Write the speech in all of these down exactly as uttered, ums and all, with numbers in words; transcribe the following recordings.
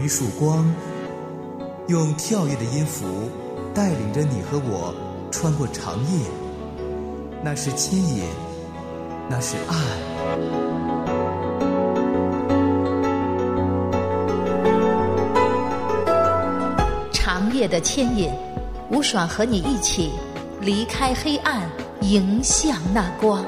一束光，用跳跃的音符带领着你和我穿过长夜。那是牵引，那是爱。 长夜的牵引，吴爽和你一起离开黑暗，迎向那光。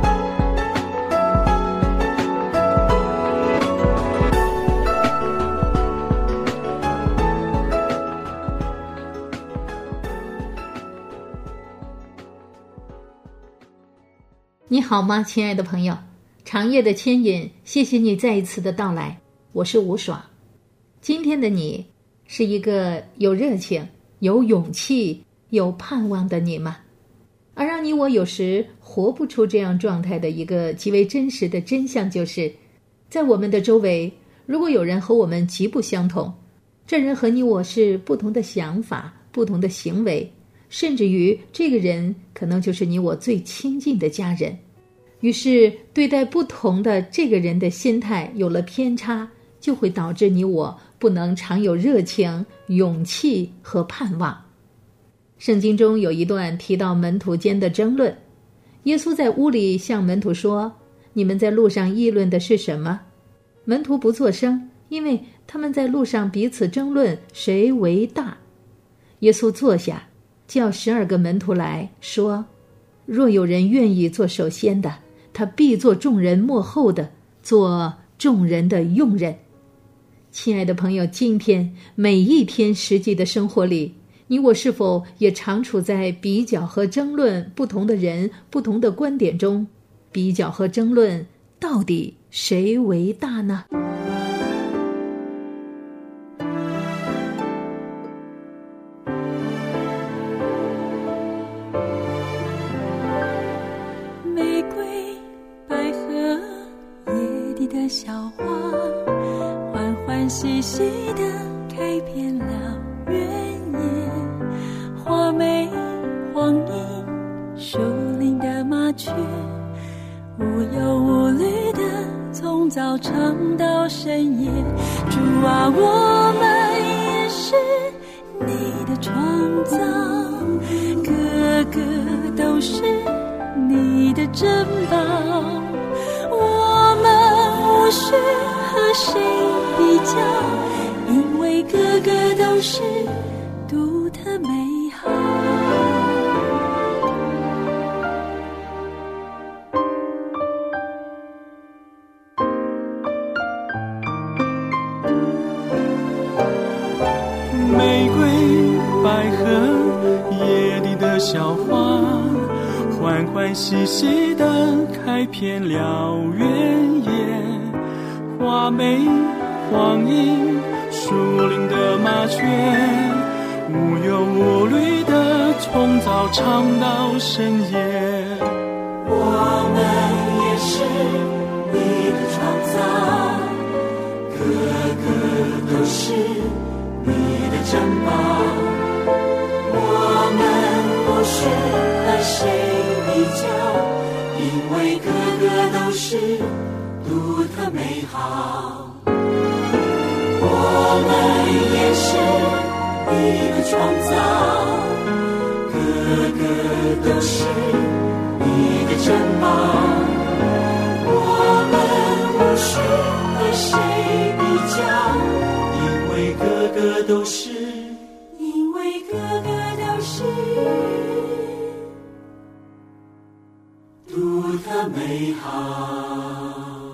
你好吗，亲爱的朋友？长夜的牵引，谢谢你再一次的到来，我是吴爽。今天的你是一个有热情、有勇气、有盼望的你吗？而让你我有时活不出这样状态的一个极为真实的真相，就是在我们的周围，如果有人和我们极不相同，这人和你我是不同的想法、不同的行为，甚至于这个人可能就是你我最亲近的家人。于是对待不同的这个人的心态有了偏差，就会导致你我不能常有热情、勇气和盼望。圣经中有一段提到门徒间的争论，耶稣在屋里向门徒说，你们在路上议论的是什么？门徒不作声，因为他们在路上彼此争论谁为大。耶稣坐下，叫十二个门徒来说，若有人愿意做首先的，他必做众人末后的，做众人的用人。亲爱的朋友，今天每一天实际的生活里，你我是否也常处在比较和争论不同的人、不同的观点中？比较和争论，到底谁为大呢？ 小花欢欢喜喜地开遍了原野，花美黄莺，树林的麻雀无忧无虑地从早唱到深夜。主啊，我们也是你的创造，个个都是你的珍宝，我们无需和谁比较，因为个个都是独特美好。 玫瑰、百合、野地的小花，欢欢喜喜地开遍了原野，花美黄莺，树林的麻雀无忧无虑地从早唱到深夜。 我们也是你的创造，个个都是你的珍宝，我们不需和谁比较，因为个个都是独特美好。我们也是你的创造，个个都是你的珍宝，我们无需和谁比较，因为个个都是因为个个都是独特美好。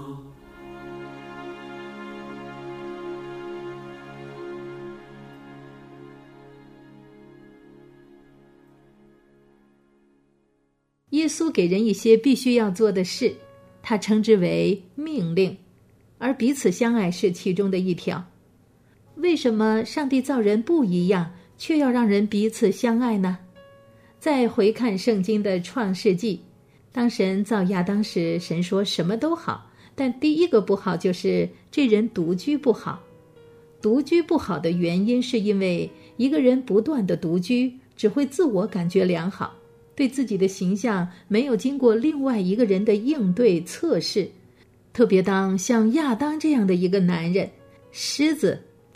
耶稣给人一些必须要做的事，他称之为命令，而彼此相爱是其中的一条。为什么上帝造人不一样，却要让人彼此相爱呢？再回看圣经的创世纪，当神造亚当时，神说什么都好，但第一个不好就是这人独居不好。独居不好的原因是因为一个人不断的独居，只会自我感觉良好，对自己的形象没有经过另外一个人的应对测试。特别当像亚当这样的一个男人，狮子、大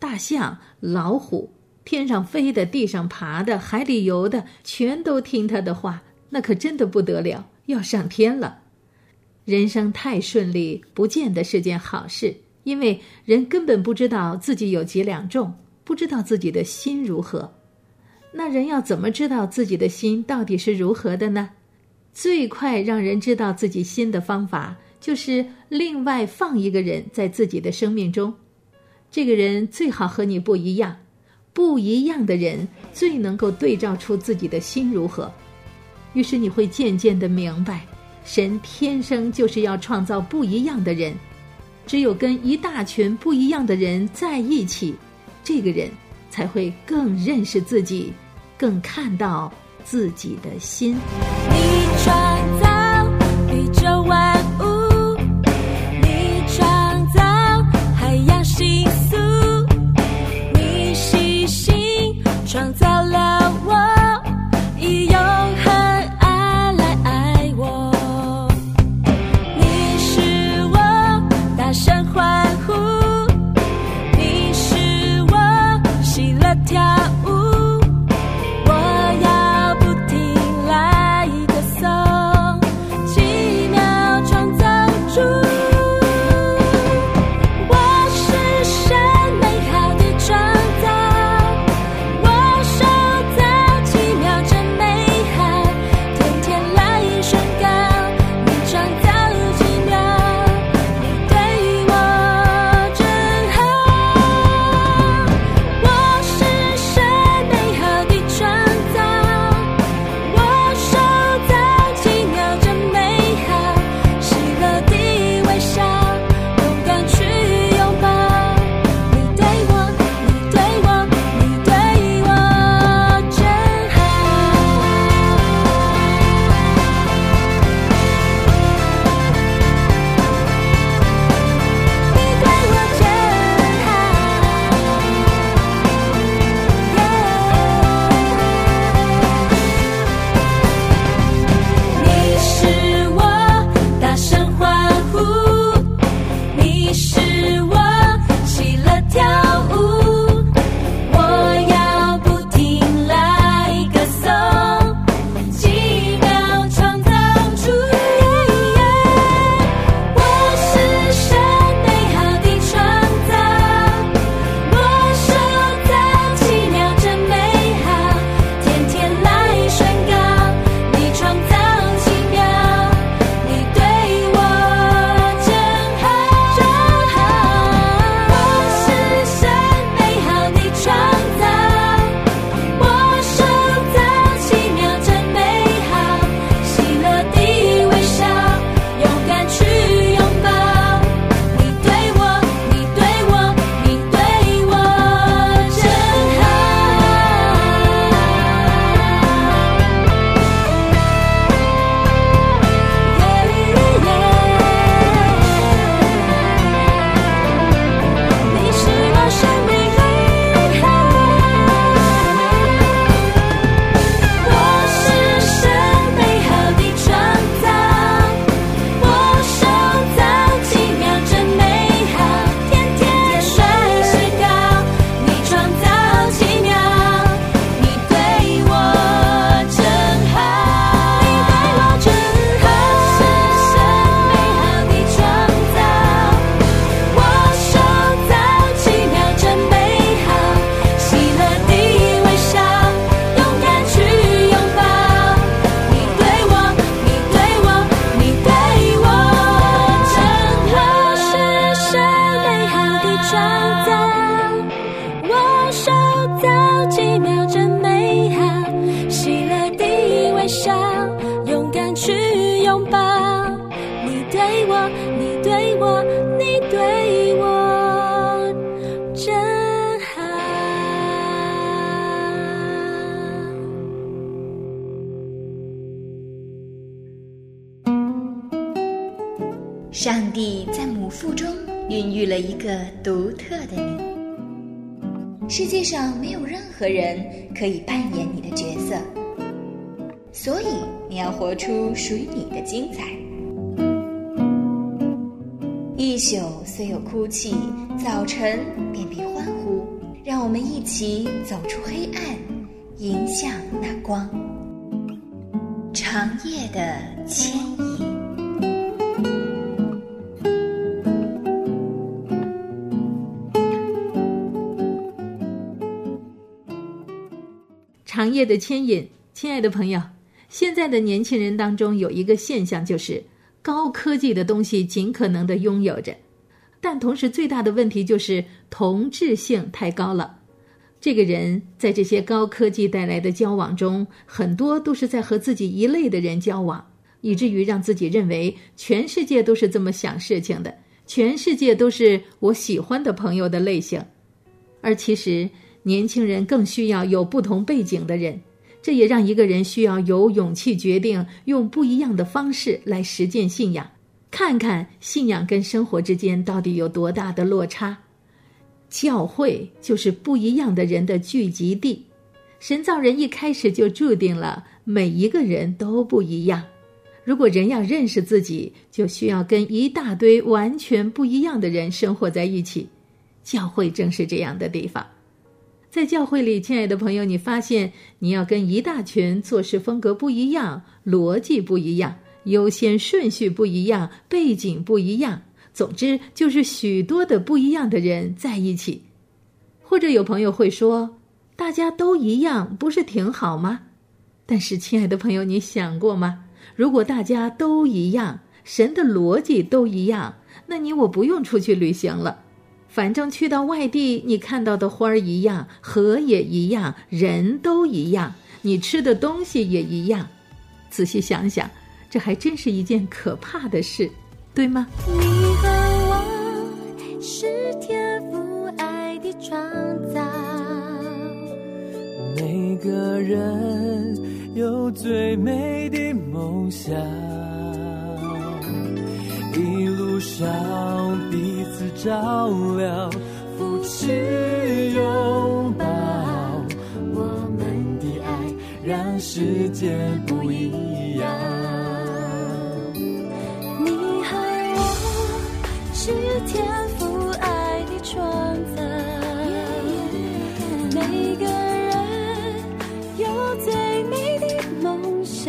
大象、老虎，天上飞的、地上爬的、海里游的，全都听他的话，那可真的不得了，要上天了。人生太顺利不见得是件好事，因为人根本不知道自己有几两重，不知道自己的心如何。那人要怎么知道自己的心到底是如何的呢？最快让人知道自己心的方法，就是另外放一个人在自己的生命中。这个人最好和你不一样，不一样的人最能够对照出自己的心如何。于是你会渐渐地明白，神天生就是要创造不一样的人，只有跟一大群不一样的人在一起，这个人才会更认识自己，更看到自己的心。 你创造宇宙万物，你创造海洋星宿，你细心创造了我，以永恒爱来爱我。你使我大声欢呼，你使我喜乐跳舞。 上帝在母腹中孕育了一个独特的你，世界上没有任何人可以扮演你的角色，所以你要活出属于你的精彩。一宿虽有哭泣，早晨便必欢呼； 让我们一起走出黑暗，迎向那光。长夜的牵引。 长夜的牵引，亲爱的朋友，现在的年轻人当中有一个现象，就是高科技的东西尽可能的拥有着，但同时最大的问题就是同质性太高了。这个人在这些高科技带来的交往中，很多都是在和自己一类的人交往，以至于让自己认为全世界都是这么想事情的，全世界都是我喜欢的朋友的类型。而其实年轻人更需要有不同背景的人，这也让一个人需要有勇气决定用不一样的方式来实践信仰，看看信仰跟生活之间到底有多大的落差。教会就是不一样的人的聚集地，神造人一开始就注定了每一个人都不一样。如果人要认识自己，就需要跟一大堆完全不一样的人生活在一起。教会正是这样的地方。在教会里，亲爱的朋友，你发现你要跟一大群做事风格不一样，逻辑不一样，优先顺序不一样，背景不一样，总之就是许多的不一样的人在一起。或者有朋友会说，大家都一样不是挺好吗？但是亲爱的朋友，你想过吗？如果大家都一样，神的逻辑都一样，那你我不用出去旅行了。反正去到外地，你看到的花儿一样，河也一样，人都一样，你吃的东西也一样。仔细想想，这还真是一件可怕的事，对吗？ 你和我是天父爱的创造， 每个人有最美的梦想，一路上彼此照亮，扶持拥抱，我们的爱让世界不一样。 你和我是天父爱的创造，每个人有最美的梦想，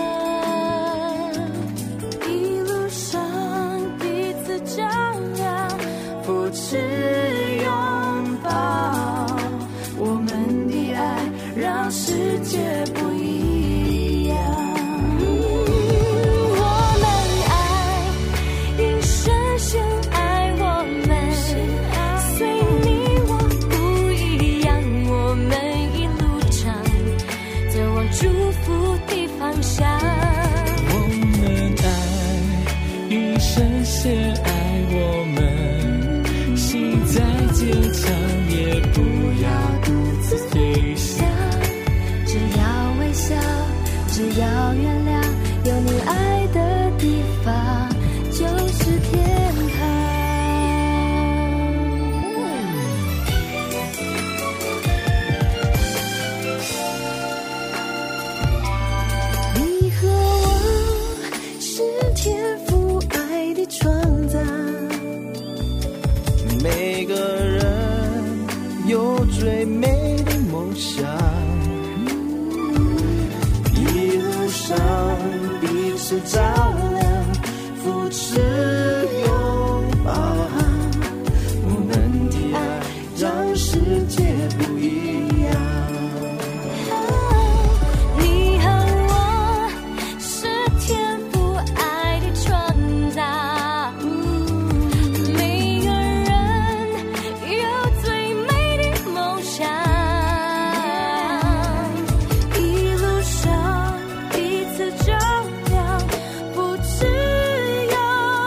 扶持拥抱，我们的爱让世界不一样。 我们爱，因深深爱我们，随你我不一样，我们一路上走往祝福的方向。 我们爱，因深深爱我们，心再坚强也不要独自飞翔， 只要微笑，只要原谅，有你爱的地方就是天堂。你和我是天父爱的创造， 每个人有最美的梦想，一路上彼此照亮，扶持拥抱，我们的爱让世界不一样。 你和我是天父爱的创造，每个人有最美的梦想，一路上彼此照亮，扶持拥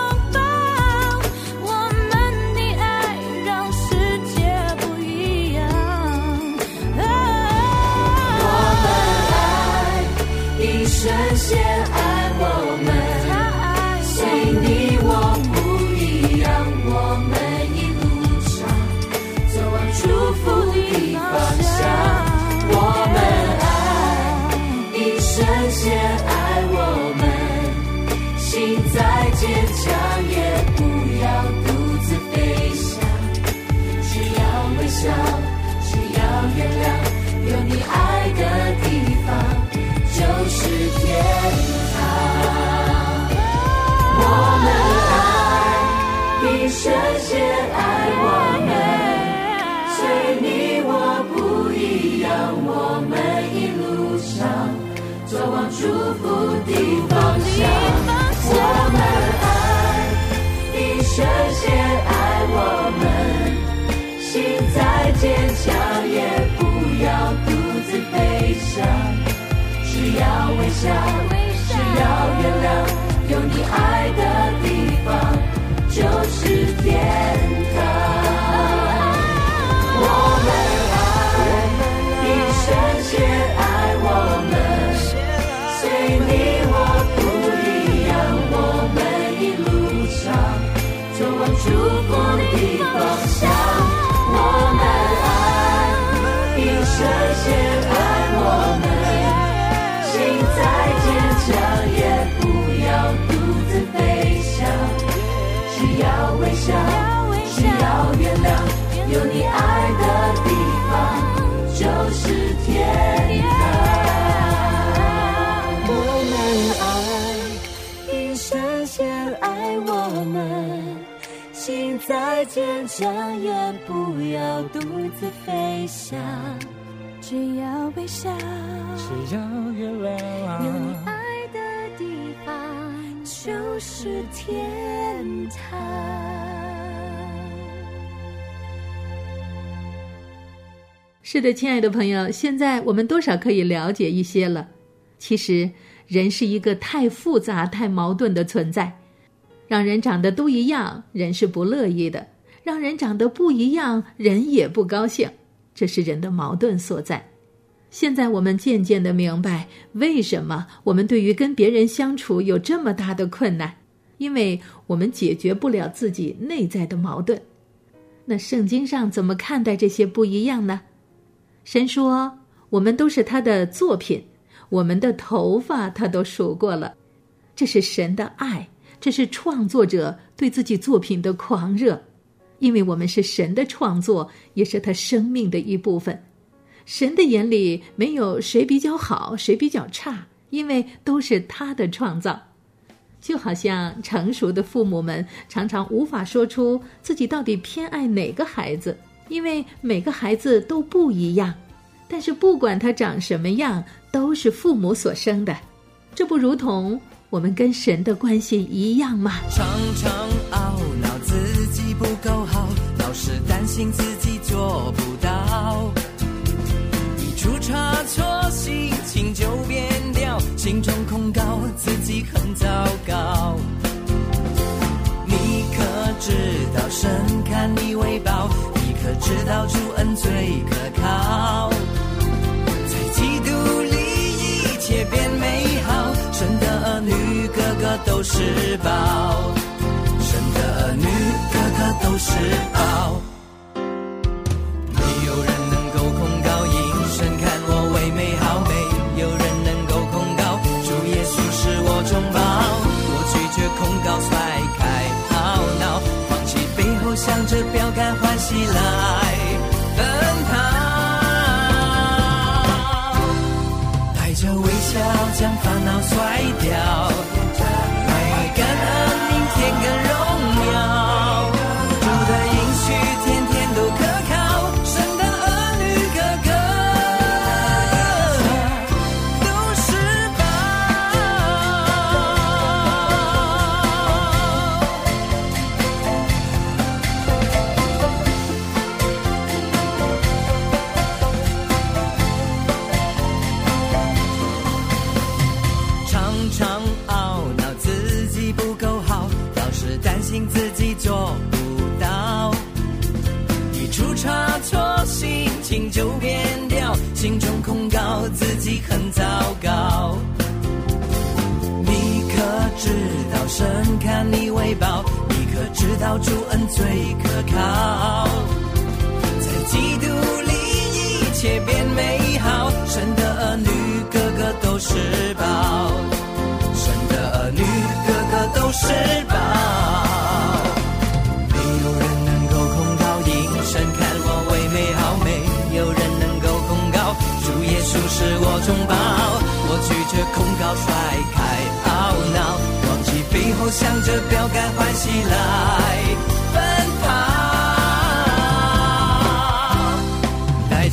让我们一路上走往祝福的方向。我们爱你深陷爱我们，心再坚强也不要独自悲伤，只要微笑，只要原谅，有你爱的地方就是天堂。我们爱你深陷爱我们，随你我不一样，我们一路上走往祝福的方向。我们爱你深陷爱我们，心再坚强也不要独自飞翔，只要微笑，只要原谅，有你爱的地方就是天堂。我们爱你深陷爱我们，心再坚强也不要独自飞翔，只要微笑， 只要原谅， 有你爱的地方就是天堂。 是的，亲爱的朋友，现在我们多少可以了解一些了。其实人是一个太复杂太矛盾的存在，让人长得都一样，人是不乐意的；让人长得不一样，人也不高兴。这是人的矛盾所在。现在我们渐渐地明白，为什么我们对于跟别人相处有这么大的困难，因为我们解决不了自己内在的矛盾。那圣经上怎么看待这些不一样呢？神说，我们都是他的作品，我们的头发他都数过了。这是神的爱，这是创作者对自己作品的狂热。因为我们是神的创作，也是他生命的一部分。神的眼里没有谁比较好，谁比较差，因为都是他的创造。就好像成熟的父母们常常无法说出自己到底偏爱哪个孩子，因为每个孩子都不一样。但是不管他长什么样，都是父母所生的。这不如同我们跟神的关系一样吗？ 常常懊恼自己不够好，老是担心自己做不到，一出差错心情就变掉，心中控告自己很糟糕。你可知道神看你为宝，你可知道主恩最可靠，在基督里一切变美好，神的儿女个个都是宝，神的儿女个个都是宝。没有人能够控告因神看我为美好，没有人能够控告主耶稣是我中宝，我拒绝控告甩开懊恼，放弃背后向着标杆欢喜来奔跑，带着微笑将烦恼甩掉，来感恩明天更荣耀，主的应许天天都可靠，神的儿女个个都是宝。常常懊恼自己不够好，老是担心自己做不到，一出差错心情就变掉，心中控告自己很糟糕。你可知道神看你为宝，你可知道主恩最可靠，在基督里一切变美好，神的儿女个个都是宝，神的儿女个个都是宝。没有人能够控告因神看我为美好，没有人能够控告主耶稣是我中宝，我拒绝控告甩开懊恼，忘记背后向着标杆欢喜来奔跑，带着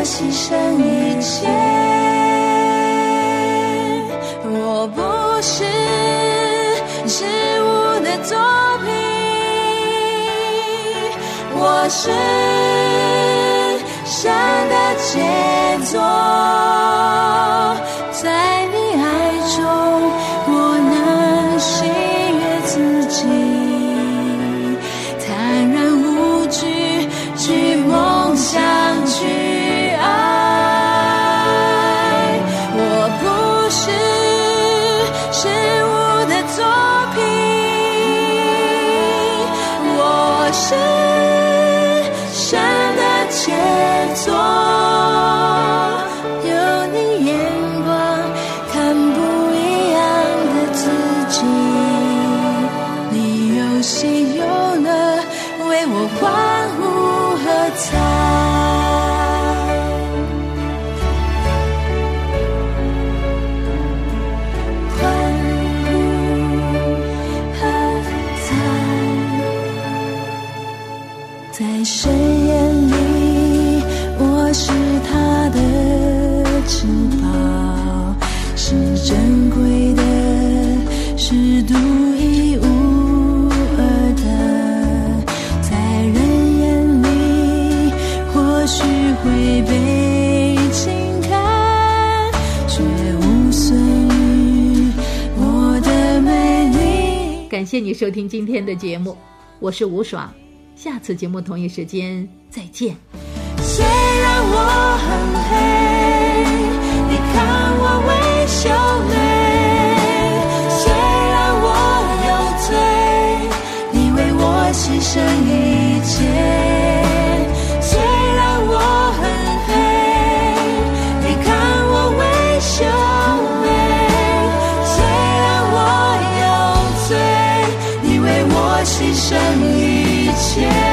牺牲一切。我不是事物的作品，我是神的杰作，在你爱中我能喜悦自己，坦然无惧去梦想去爱。我不是事物的作品，我是神的杰作，有你眼光看不一样的自己，你有喜有乐为我欢呼喝彩。在神眼里，我是他的至宝，是珍贵的，是独一无二的。在人眼里，或许会被轻看，却无损于我的美丽。 感谢你收听今天的节目，我是吴爽。下次节目同一时间再见。 虽然我很黑，你看我微秀美，虽然我有罪，你为我牺牲一切。虽然我很黑，你看我微秀美，虽然我有罪，你为我牺牲一切。